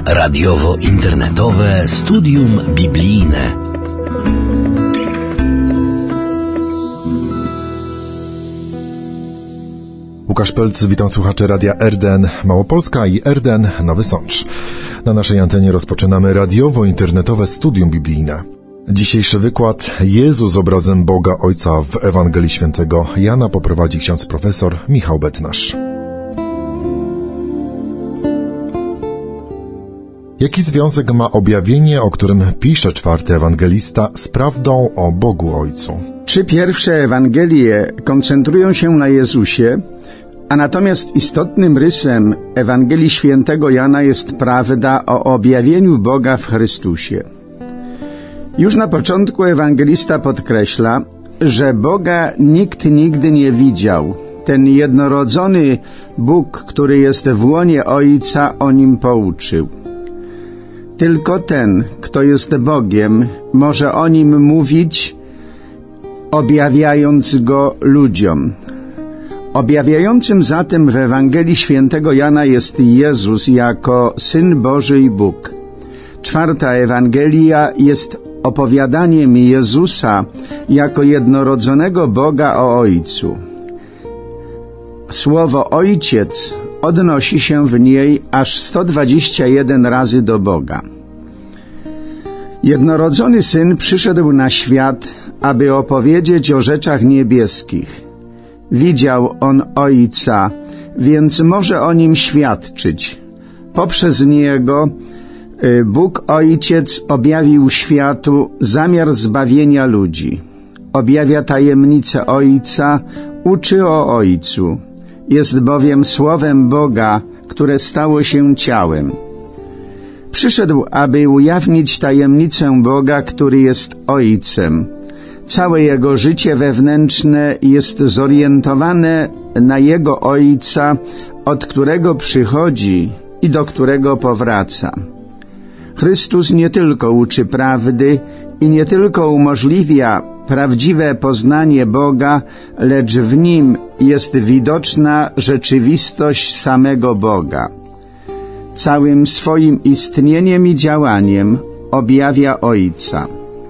Radiowo-internetowe studium biblijne. Łukasz Pelc, witam słuchaczy Radia RDN Małopolska i RDN Nowy Sącz. Na naszej antenie rozpoczynamy radiowo-internetowe studium biblijne. Dzisiejszy wykład Jezus obrazem Boga Ojca w Ewangelii Świętego Jana poprowadzi ksiądz profesor Michał Betnasz. Jaki związek ma objawienie, o którym pisze czwarty ewangelista, z prawdą o Bogu Ojcu? Trzy pierwsze Ewangelie koncentrują się na Jezusie, a natomiast istotnym rysem Ewangelii Świętego Jana jest prawda o objawieniu Boga w Chrystusie. Już na początku ewangelista podkreśla, że Boga nikt nigdy nie widział. Ten jednorodzony Bóg, który jest w łonie Ojca, o Nim pouczył. Tylko ten, kto jest Bogiem, może o Nim mówić, objawiając Go ludziom. Objawiającym zatem w Ewangelii Świętego Jana jest Jezus jako Syn Boży i Bóg. Czwarta Ewangelia jest opowiadaniem Jezusa jako jednorodzonego Boga o Ojcu. Słowo Ojciec odnosi się w niej aż 121 razy do Boga. Jednorodzony Syn przyszedł na świat, aby opowiedzieć o rzeczach niebieskich. Widział On Ojca, więc może o Nim świadczyć. Poprzez Niego Bóg Ojciec objawił światu zamiar zbawienia ludzi. Objawia tajemnicę Ojca, uczy o Ojcu. Jest bowiem Słowem Boga, które stało się ciałem. Przyszedł, aby ujawnić tajemnicę Boga, który jest Ojcem. Całe Jego życie wewnętrzne jest zorientowane na Jego Ojca, od którego przychodzi i do którego powraca. Chrystus nie tylko uczy prawdy i nie tylko umożliwia prawdziwe poznanie Boga, lecz w Nim jest widoczna rzeczywistość samego Boga. Całym swoim istnieniem i działaniem objawia Ojca.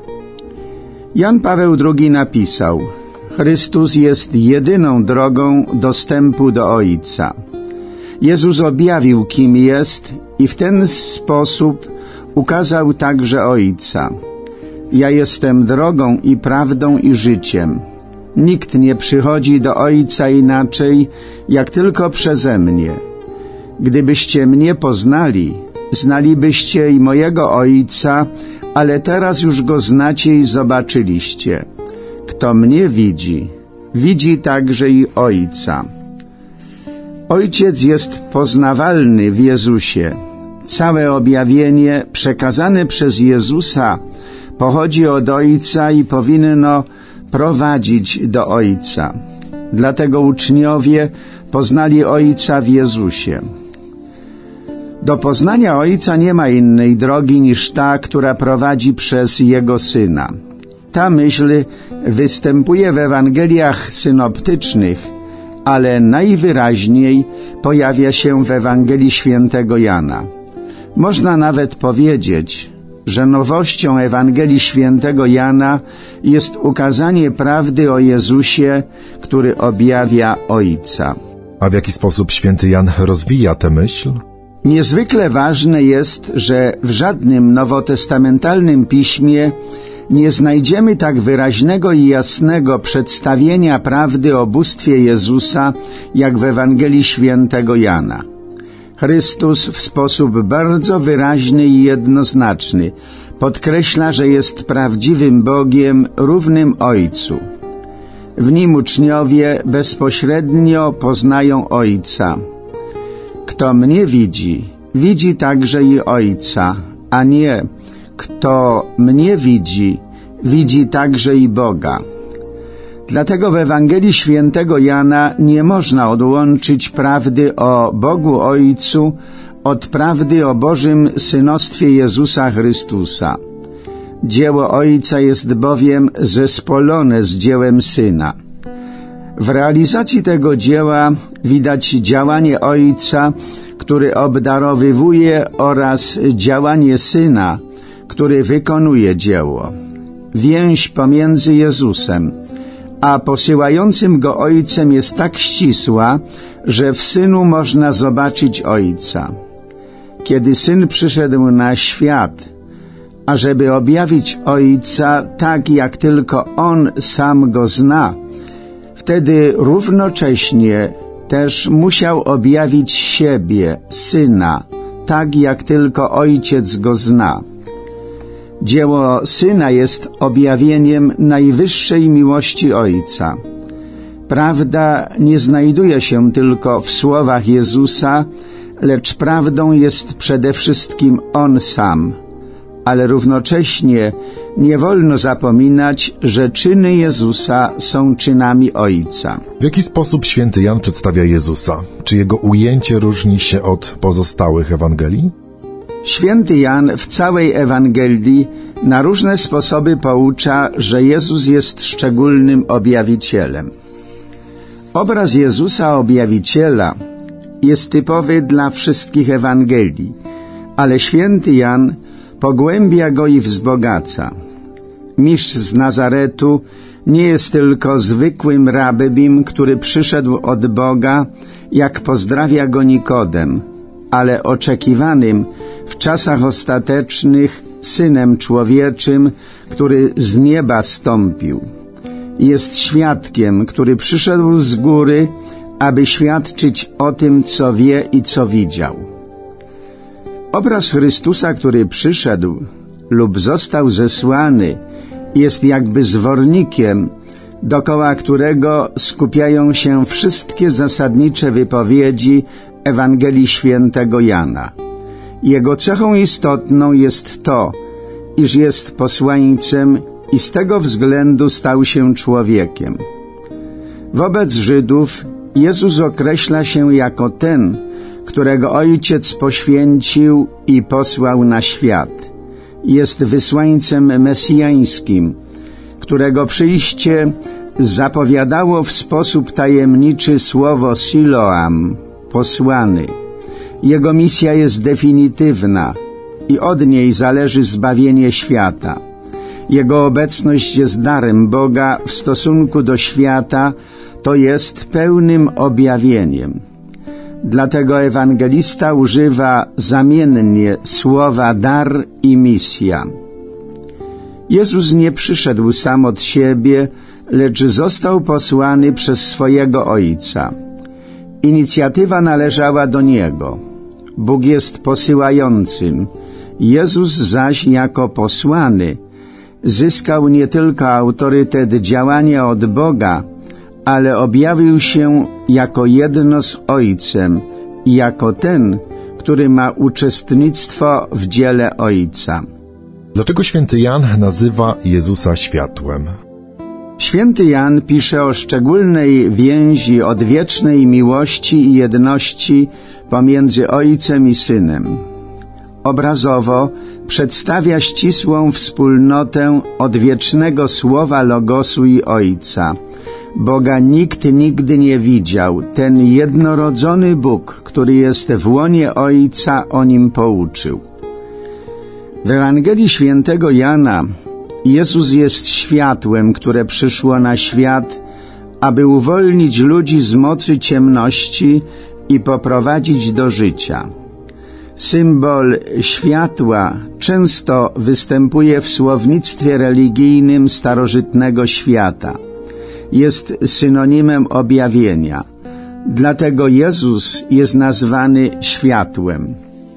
Jan Paweł II napisał: Chrystus jest jedyną drogą dostępu do Ojca. Jezus objawił, kim jest i w ten sposób ukazał także Ojca. Ja jestem drogą i prawdą i życiem. Nikt nie przychodzi do Ojca inaczej, jak tylko przeze mnie. Gdybyście mnie poznali, znalibyście i mojego Ojca, ale teraz już Go znacie i zobaczyliście. Kto mnie widzi, widzi także i Ojca. Ojciec jest poznawalny w Jezusie. Całe objawienie przekazane przez Jezusa pochodzi od Ojca i powinno prowadzić do Ojca. Dlatego uczniowie poznali Ojca w Jezusie. Do poznania Ojca nie ma innej drogi niż ta, która prowadzi przez Jego Syna. Ta myśl występuje w Ewangeliach synoptycznych, ale najwyraźniej pojawia się w Ewangelii Świętego Jana. Można nawet powiedzieć, że nowością Ewangelii Świętego Jana jest ukazanie prawdy o Jezusie, który objawia Ojca. A w jaki sposób święty Jan rozwija tę myśl? Niezwykle ważne jest, że w żadnym nowotestamentalnym piśmie nie znajdziemy tak wyraźnego i jasnego przedstawienia prawdy o bóstwie Jezusa, jak w Ewangelii Świętego Jana. Chrystus w sposób bardzo wyraźny i jednoznaczny podkreśla, że jest prawdziwym Bogiem równym Ojcu. W Nim uczniowie bezpośrednio poznają Ojca. Kto mnie widzi, widzi także i Ojca, a nie kto mnie widzi, widzi także i Boga. Dlatego w Ewangelii Świętego Jana nie można odłączyć prawdy o Bogu Ojcu od prawdy o Bożym synostwie Jezusa Chrystusa. Dzieło Ojca jest bowiem zespolone z dziełem Syna. W realizacji tego dzieła widać działanie Ojca, który obdarowywuje, oraz działanie Syna, który wykonuje dzieło. Więź pomiędzy Jezusem a posyłającym Go Ojcem jest tak ścisła, że w Synu można zobaczyć Ojca. Kiedy Syn przyszedł na świat, ażeby objawić Ojca tak, jak tylko On sam Go zna, wtedy równocześnie też musiał objawić siebie, Syna, tak jak tylko Ojciec Go zna. Dzieło Syna jest objawieniem najwyższej miłości Ojca. Prawda nie znajduje się tylko w słowach Jezusa, lecz prawdą jest przede wszystkim On sam. Ale równocześnie nie wolno zapominać, że czyny Jezusa są czynami Ojca. W jaki sposób święty Jan przedstawia Jezusa? Czy jego ujęcie różni się od pozostałych Ewangelii? Święty Jan w całej Ewangelii na różne sposoby poucza, że Jezus jest szczególnym objawicielem. Obraz Jezusa Objawiciela jest typowy dla wszystkich Ewangelii, ale święty Jan pogłębia go i wzbogaca. Mistrz z Nazaretu nie jest tylko zwykłym rabbim, który przyszedł od Boga, jak pozdrawia go Nikodem, ale oczekiwanym w czasach ostatecznych Synem Człowieczym, który z nieba zstąpił. Jest świadkiem, który przyszedł z góry, aby świadczyć o tym, co wie i co widział. Obraz Chrystusa, który przyszedł lub został zesłany, jest jakby zwornikiem, dokoła którego skupiają się wszystkie zasadnicze wypowiedzi Ewangelii Świętego Jana. Jego cechą istotną jest to, iż jest posłańcem i z tego względu stał się człowiekiem. Wobec Żydów Jezus określa się jako ten, którego Ojciec poświęcił i posłał na świat. Jest wysłańcem mesjańskim, którego przyjście zapowiadało w sposób tajemniczy słowo Siloam, posłany. Jego misja jest definitywna i od niej zależy zbawienie świata. Jego obecność jest darem Boga w stosunku do świata, to jest pełnym objawieniem. Dlatego ewangelista używa zamiennie słowa dar i misja. Jezus nie przyszedł sam od siebie, lecz został posłany przez swojego Ojca. Inicjatywa należała do Niego. Bóg jest posyłającym. Jezus zaś jako posłany zyskał nie tylko autorytet działania od Boga, ale objawił się jako jedno z Ojcem i jako ten, który ma uczestnictwo w dziele Ojca. Dlaczego święty Jan nazywa Jezusa światłem? Święty Jan pisze o szczególnej więzi odwiecznej miłości i jedności pomiędzy Ojcem i Synem. Obrazowo przedstawia ścisłą wspólnotę odwiecznego Słowa Logosu i Ojca. Boga nikt nigdy nie widział. Ten jednorodzony Bóg, który jest w łonie Ojca, o Nim pouczył. W Ewangelii Świętego Jana Jezus jest światłem, które przyszło na świat, aby uwolnić ludzi z mocy ciemności i poprowadzić do życia. Symbol światła często występuje w słownictwie religijnym starożytnego świata. Jest synonimem objawienia. Dlatego Jezus jest nazwany światłem.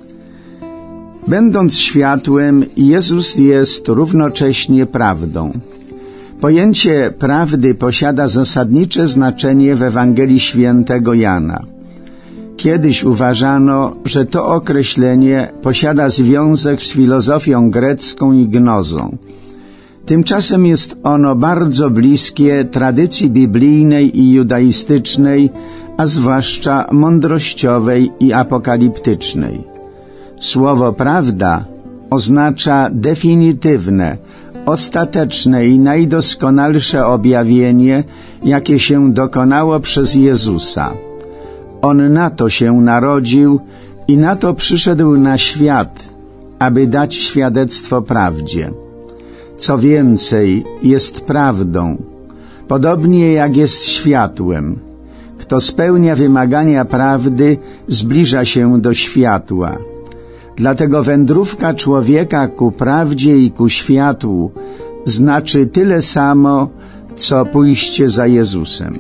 Będąc światłem, Jezus jest równocześnie prawdą. Pojęcie prawdy posiada zasadnicze znaczenie w Ewangelii Świętego Jana. Kiedyś uważano, że to określenie posiada związek z filozofią grecką i gnozą. Tymczasem jest ono bardzo bliskie tradycji biblijnej i judaistycznej, a zwłaszcza mądrościowej i apokaliptycznej. Słowo prawda oznacza definitywne, ostateczne i najdoskonalsze objawienie, jakie się dokonało przez Jezusa. On na to się narodził I na to przyszedł na świat, aby dać świadectwo prawdzie. Co więcej, jest prawdą, podobnie jak jest światłem. Kto spełnia wymagania prawdy, zbliża się do światła. Dlatego wędrówka człowieka ku prawdzie i ku światłu znaczy tyle samo, co pójście za Jezusem.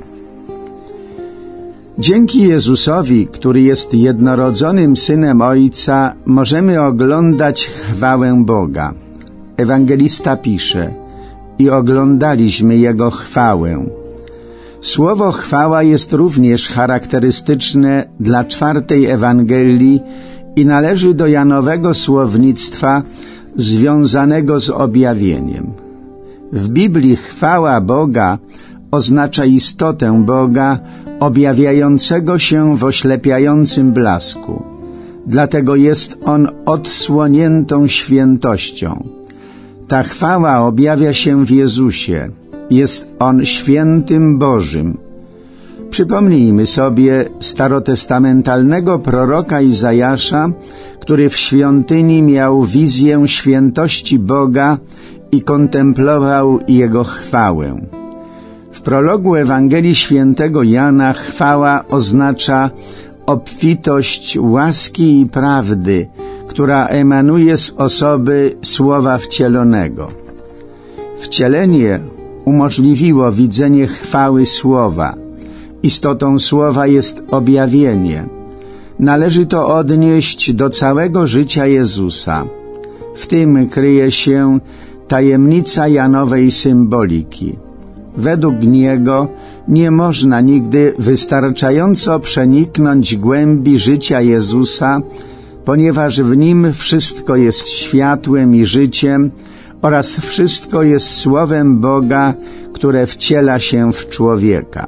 Dzięki Jezusowi, który jest jednorodzonym Synem Ojca, możemy oglądać chwałę Boga. Ewangelista pisze: i oglądaliśmy Jego chwałę. Słowo chwała jest również charakterystyczne dla 4. Ewangelii i należy do Janowego słownictwa związanego z objawieniem. W Biblii chwała Boga oznacza istotę Boga objawiającego się w oślepiającym blasku. Dlatego jest On odsłoniętą świętością. Ta chwała objawia się w Jezusie. Jest On świętym Bożym. Przypomnijmy sobie starotestamentalnego proroka Izajasza, który w świątyni miał wizję świętości Boga i kontemplował Jego chwałę. W prologu Ewangelii Świętego Jana chwała oznacza obfitość łaski i prawdy, która emanuje z osoby Słowa Wcielonego. Wcielenie umożliwiło widzenie chwały Słowa. Istotą Słowa jest objawienie. Należy to odnieść do całego życia Jezusa. W tym kryje się tajemnica Janowej symboliki. Według niego nie można nigdy wystarczająco przeniknąć głębi życia Jezusa, ponieważ w Nim wszystko jest światłem i życiem oraz wszystko jest Słowem Boga, które wciela się w człowieka.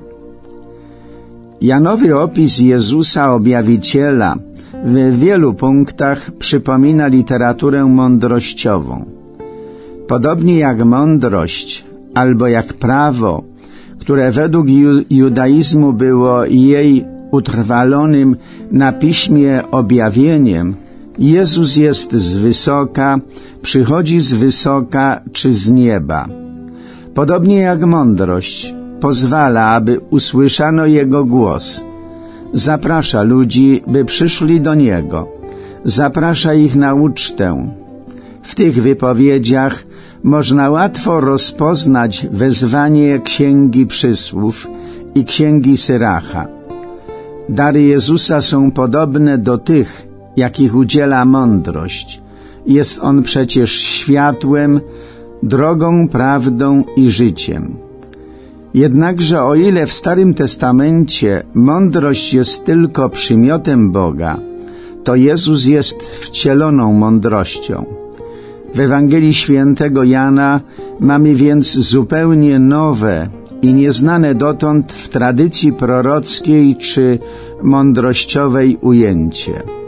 Janowy opis Jezusa Objawiciela w wielu punktach przypomina literaturę mądrościową. Podobnie jak mądrość albo jak prawo, które według judaizmu było jej utrwalonym na piśmie objawieniem, Jezus jest z wysoka, przychodzi z wysoka czy z nieba. Podobnie jak mądrość pozwala, aby usłyszano Jego głos. Zaprasza ludzi, by przyszli do Niego. Zaprasza ich na ucztę. W tych wypowiedziach można łatwo rozpoznać wezwanie Księgi Przysłów i Księgi Syracha. Dary Jezusa są podobne do tych, jakich udziela mądrość. Jest On przecież światłem, drogą, prawdą i życiem. Jednakże o ile w Starym Testamencie mądrość jest tylko przymiotem Boga, to Jezus jest wcieloną mądrością. W Ewangelii Świętego Jana mamy więc zupełnie nowe i nieznane dotąd w tradycji prorockiej czy mądrościowej ujęcie.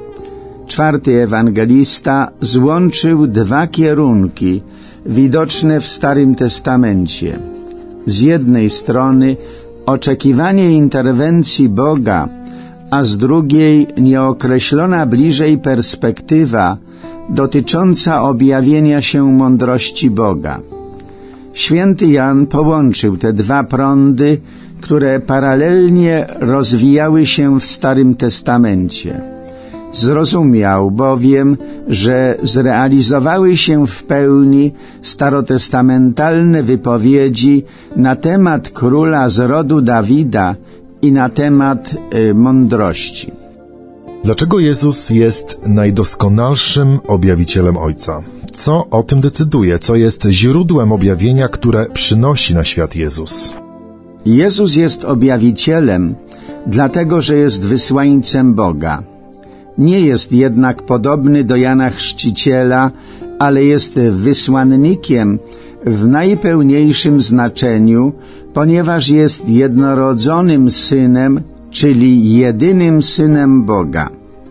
4. ewangelista złączył dwa kierunki widoczne w Starym Testamencie. Z jednej strony oczekiwanie interwencji Boga, a z drugiej nieokreślona bliżej perspektywa dotycząca objawienia się mądrości Boga. Święty Jan połączył te dwa prądy, które paralelnie rozwijały się w Starym Testamencie. Zrozumiał bowiem, że zrealizowały się w pełni starotestamentalne wypowiedzi na temat króla z rodu Dawida i na temat mądrości. Dlaczego Jezus jest najdoskonalszym objawicielem Ojca? Co o tym decyduje? Co jest źródłem objawienia, które przynosi na świat Jezus? Jezus jest objawicielem, dlatego że jest wysłańcem Boga. Nie jest jednak podobny do Jana Chrzciciela, ale jest wysłannikiem w najpełniejszym znaczeniu, ponieważ jest jednorodzonym Synem, czyli jedynym Synem Boga.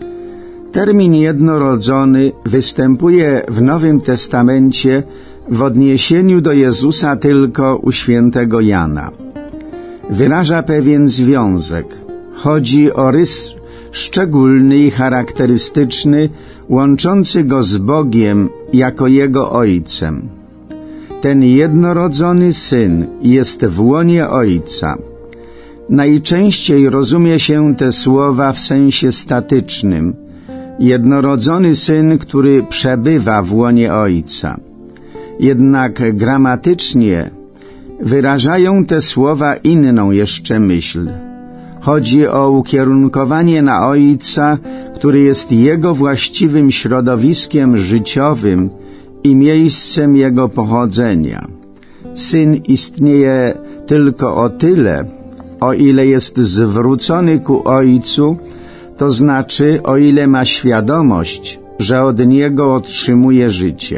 Termin jednorodzony występuje w Nowym Testamencie w odniesieniu do Jezusa tylko u świętego Jana. Wyraża pewien związek. Chodzi o rys szczególny i charakterystyczny, łączący go z Bogiem jako Jego Ojcem. Ten jednorodzony Syn jest w łonie Ojca. Najczęściej rozumie się te słowa w sensie statycznym. Jednorodzony Syn, który przebywa w łonie Ojca. Jednak gramatycznie wyrażają te słowa inną jeszcze myśl. Chodzi o ukierunkowanie na Ojca, który jest Jego właściwym środowiskiem życiowym i miejscem Jego pochodzenia. Syn istnieje tylko o tyle, o ile jest zwrócony ku Ojcu, to znaczy o ile ma świadomość, że od Niego otrzymuje życie.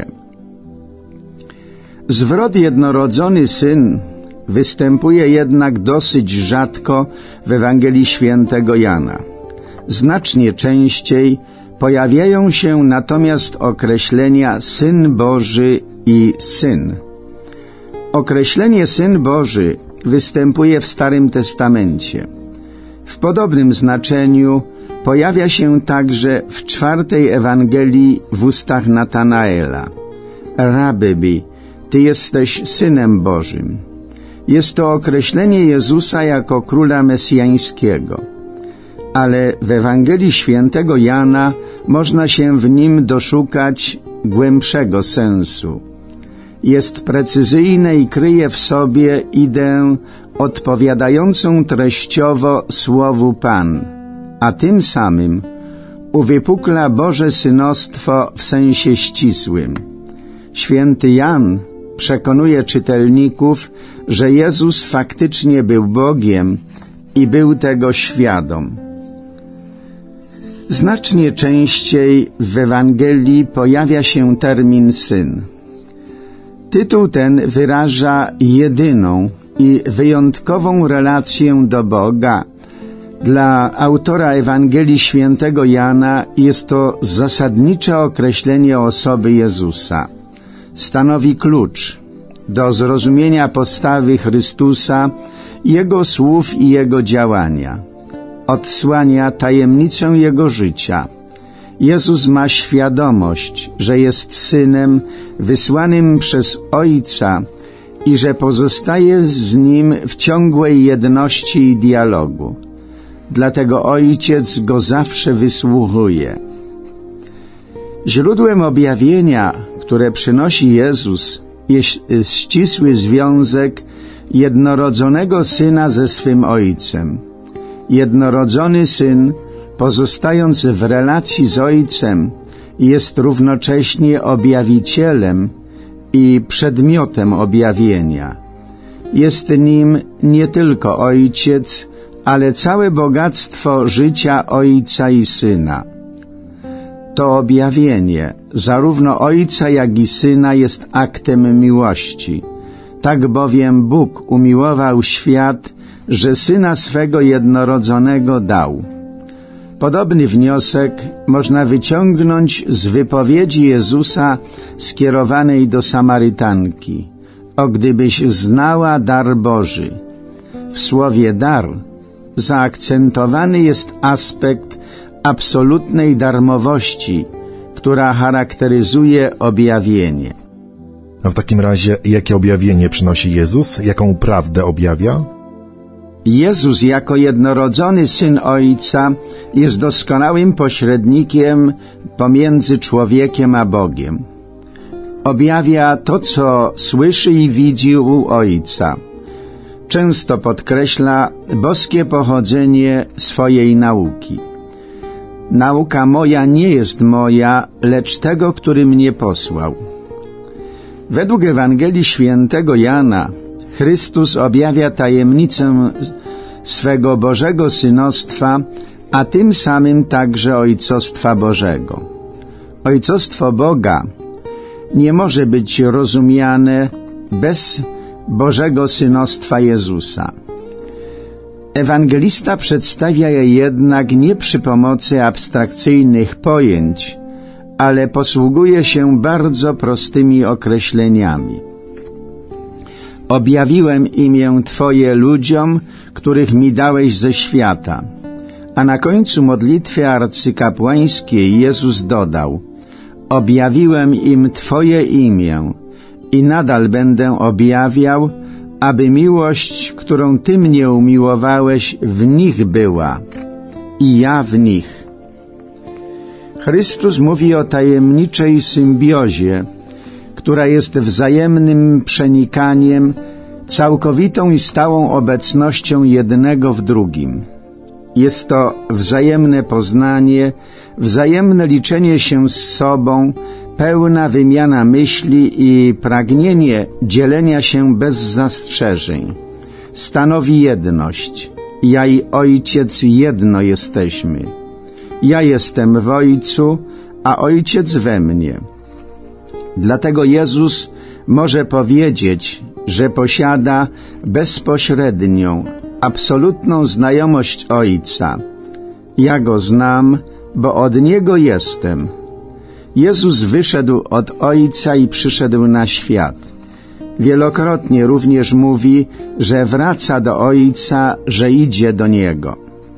Zwrot jednorodzony Syn występuje jednak dosyć rzadko w Ewangelii Świętego Jana. Znacznie częściej pojawiają się natomiast określenia Syn Boży i Syn. Określenie Syn Boży występuje w Starym Testamencie. W podobnym znaczeniu pojawia się także w 4. Ewangelii w ustach Natanaela. Rabbi, Ty jesteś Synem Bożym. Jest to określenie Jezusa jako Króla Mesjańskiego. Ale w Ewangelii Świętego Jana można się w nim doszukać głębszego sensu. Jest precyzyjne i kryje w sobie ideę odpowiadającą treściowo słowu Pan, a tym samym uwypukla Boże synostwo w sensie ścisłym. Święty Jan przekonuje czytelników, że Jezus faktycznie był Bogiem i był tego świadom. Znacznie częściej w Ewangelii pojawia się termin Syn. Tytuł ten wyraża jedyną i wyjątkową relację do Boga. Dla autora Ewangelii Świętego Jana jest to zasadnicze określenie osoby Jezusa. Stanowi klucz do zrozumienia postawy Chrystusa, Jego słów i Jego działania. Odsłania tajemnicę Jego życia. Jezus ma świadomość, że jest Synem wysłanym przez Ojca i że pozostaje z Nim w ciągłej jedności i dialogu. Dlatego Ojciec Go zawsze wysłuchuje. Źródłem objawienia, które przynosi Jezus, jest ścisły związek jednorodzonego Syna ze swym Ojcem. Jednorodzony Syn, pozostając w relacji z Ojcem, jest równocześnie objawicielem i przedmiotem objawienia. Jest nim nie tylko Ojciec, ale całe bogactwo życia Ojca i Syna. To objawienie zarówno Ojca, jak i Syna jest aktem miłości. Tak bowiem Bóg umiłował świat, że Syna swego jednorodzonego dał. Podobny wniosek można wyciągnąć z wypowiedzi Jezusa skierowanej do Samarytanki. O gdybyś znała dar Boży. W słowie dar zaakcentowany jest aspekt absolutnej darmowości, która charakteryzuje objawienie. A w takim razie, jakie objawienie przynosi Jezus? Jaką prawdę objawia? Jezus jako jednorodzony Syn Ojca jest doskonałym pośrednikiem pomiędzy człowiekiem a Bogiem. Objawia to, co słyszy i widzi u Ojca. Często podkreśla boskie pochodzenie swojej nauki. Nauka moja nie jest moja, lecz tego, który mnie posłał. Według Ewangelii Świętego Jana Chrystus objawia tajemnicę swego Bożego synostwa, a tym samym także Ojcostwa Bożego. Ojcostwo Boga nie może być rozumiane bez Bożego synostwa Jezusa. Ewangelista przedstawia je jednak nie przy pomocy abstrakcyjnych pojęć, ale posługuje się bardzo prostymi określeniami. Objawiłem imię Twoje ludziom, których mi dałeś ze świata, A na końcu modlitwy arcykapłańskiej Jezus dodał: objawiłem im Twoje imię i nadal będę objawiał, aby miłość, którą Ty mnie umiłowałeś, w nich była i ja w nich. Chrystus mówi o tajemniczej symbiozie, która jest wzajemnym przenikaniem, całkowitą i stałą obecnością jednego w drugim. Jest to wzajemne poznanie, wzajemne liczenie się z sobą, pełna wymiana myśli i pragnienie dzielenia się bez zastrzeżeń. Stanowi jedność. Ja i Ojciec jedno jesteśmy. Ja jestem w Ojcu, a Ojciec we mnie. Dlatego Jezus może powiedzieć, że posiada bezpośrednią, absolutną znajomość Ojca. Ja Go znam, bo od Niego jestem. Jezus wyszedł od Ojca i przyszedł na świat. Wielokrotnie również mówi, że wraca do Ojca, że idzie do Niego.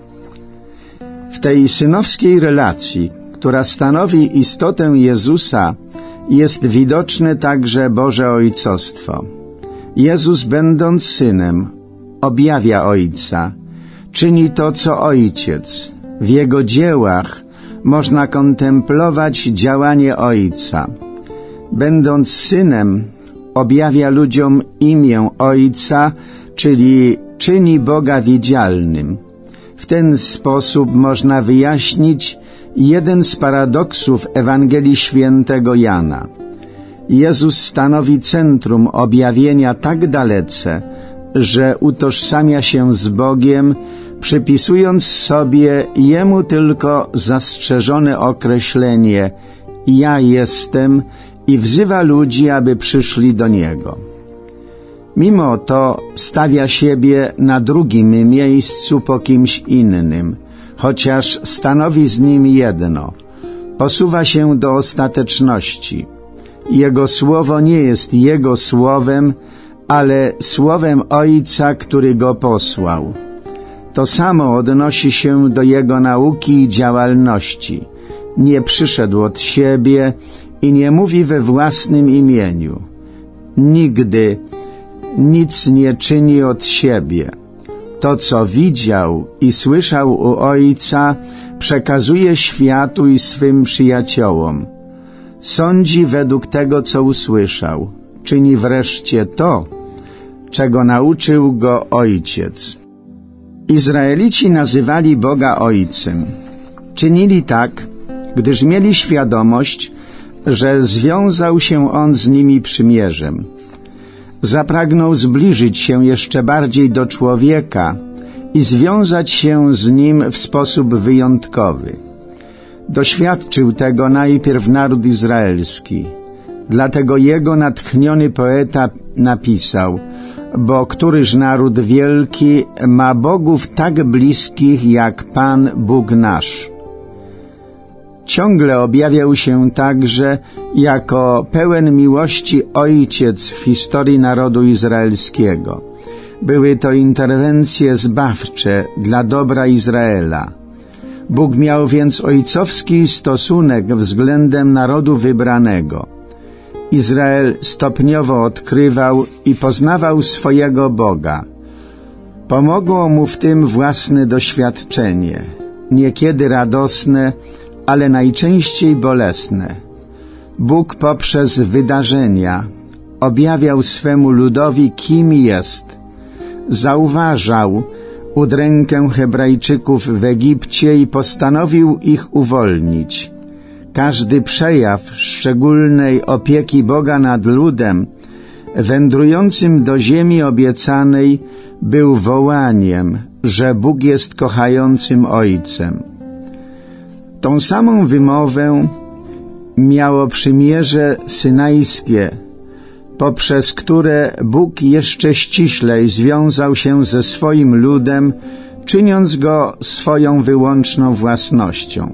W tej synowskiej relacji, która stanowi istotę Jezusa, jest widoczne także Boże Ojcostwo. Jezus, będąc Synem, objawia Ojca, czyni to, co Ojciec. W Jego dziełach można kontemplować działanie Ojca. Będąc Synem, objawia ludziom imię Ojca, czyli czyni Boga widzialnym. W ten sposób można wyjaśnić jeden z paradoksów Ewangelii Świętego Jana. Jezus stanowi centrum objawienia tak dalece, że utożsamia się z Bogiem, przypisując sobie Jemu tylko zastrzeżone określenie ja jestem i wzywa ludzi, aby przyszli do Niego. Mimo to stawia siebie na drugim miejscu po kimś innym, chociaż stanowi z nim jedno. Posuwa się do ostateczności. Jego słowo nie jest Jego słowem, ale słowem Ojca, który Go posłał. To samo odnosi się do Jego nauki i działalności. Nie przyszedł od siebie i nie mówi we własnym imieniu. Nigdy nic nie czyni od siebie. To, co widział i słyszał u Ojca, przekazuje światu i swym przyjaciołom. Sądzi według tego, co usłyszał. Czyni wreszcie to, czego nauczył go Ojciec. Izraelici nazywali Boga Ojcem. Czynili tak, gdyż mieli świadomość, że związał się On z nimi przymierzem. Zapragnął zbliżyć się jeszcze bardziej do człowieka i związać się z nim w sposób wyjątkowy. Doświadczył tego najpierw naród izraelski. Dlatego jego natchniony poeta napisał: bo któryż naród wielki ma bogów tak bliskich jak Pan Bóg nasz. Ciągle objawiał się także jako pełen miłości Ojciec w historii narodu izraelskiego. Były to interwencje zbawcze dla dobra Izraela. Bóg miał więc ojcowski stosunek względem narodu wybranego. Izrael stopniowo odkrywał i poznawał swojego Boga. Pomogło mu w tym własne doświadczenie, niekiedy radosne, ale najczęściej bolesne. Bóg poprzez wydarzenia objawiał swemu ludowi, kim jest. Zauważał udrękę Hebrajczyków w Egipcie i postanowił ich uwolnić. Każdy przejaw szczególnej opieki Boga nad ludem wędrującym do ziemi obiecanej był wołaniem, że Bóg jest kochającym Ojcem. Tą samą wymowę miało przymierze synajskie, poprzez które Bóg jeszcze ściślej związał się ze swoim ludem, czyniąc go swoją wyłączną własnością.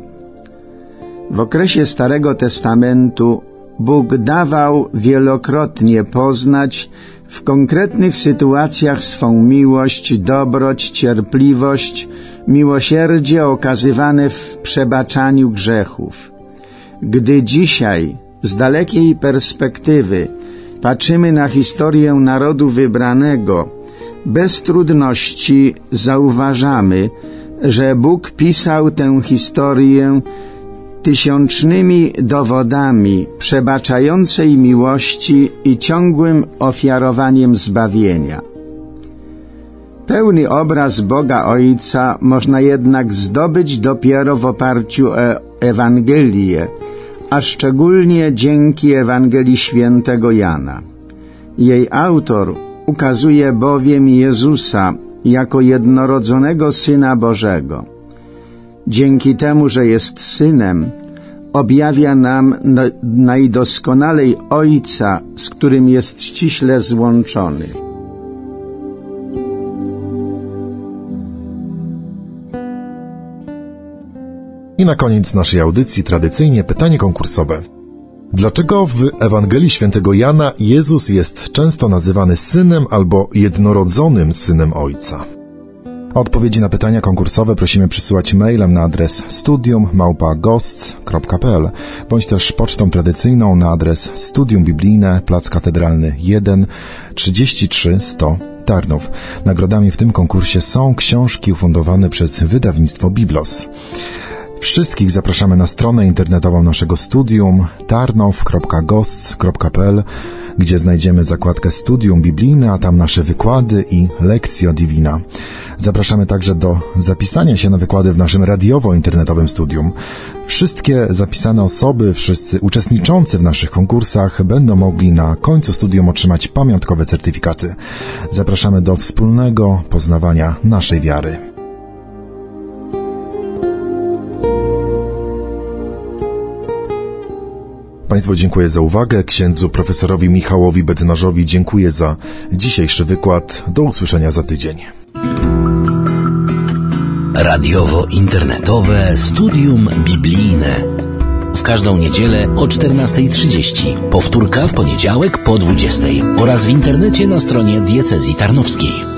W okresie Starego Testamentu Bóg dawał wielokrotnie poznać w w konkretnych sytuacjach swą miłość, dobroć, cierpliwość, miłosierdzie okazywane w przebaczaniu grzechów. Gdy dzisiaj z dalekiej perspektywy patrzymy na historię narodu wybranego, bez trudności zauważamy, że Bóg pisał tę historię tysiącznymi dowodami przebaczającej miłości i ciągłym ofiarowaniem zbawienia. Pełny obraz Boga Ojca można jednak zdobyć dopiero w oparciu o Ewangelię, a szczególnie dzięki Ewangelii Świętego Jana. Jej autor ukazuje bowiem Jezusa jako jednorodzonego Syna Bożego. Dzięki temu, że jest Synem, objawia nam najdoskonalej Ojca, z którym jest ściśle złączony. I na koniec naszej audycji tradycyjnie pytanie konkursowe. Dlaczego w Ewangelii Świętego Jana Jezus jest często nazywany Synem albo jednorodzonym Synem Ojca? O odpowiedzi na pytania konkursowe prosimy przysyłać mailem na adres studium@gosts.pl bądź też pocztą tradycyjną na adres Studium Biblijne, Plac Katedralny 1, 33100 Tarnów. Nagrodami w tym konkursie są książki ufundowane przez wydawnictwo Biblos. Wszystkich zapraszamy na stronę internetową naszego studium tarnow.gosts.pl, gdzie znajdziemy zakładkę Studium Biblijne, a tam nasze wykłady i Lectio Divina. Zapraszamy także do zapisania się na wykłady w naszym radiowo-internetowym studium. Wszystkie zapisane osoby, wszyscy uczestniczący w naszych konkursach będą mogli na końcu studium otrzymać pamiątkowe certyfikaty. Zapraszamy do wspólnego poznawania naszej wiary. Państwu dziękuję za uwagę. Księdzu profesorowi Michałowi Bednarzowi dziękuję za dzisiejszy wykład. Do usłyszenia za tydzień. Radiowo-internetowe Studium Biblijne. W każdą niedzielę o 14:30. Powtórka w poniedziałek po 20:00 oraz w internecie na stronie Diecezji Tarnowskiej.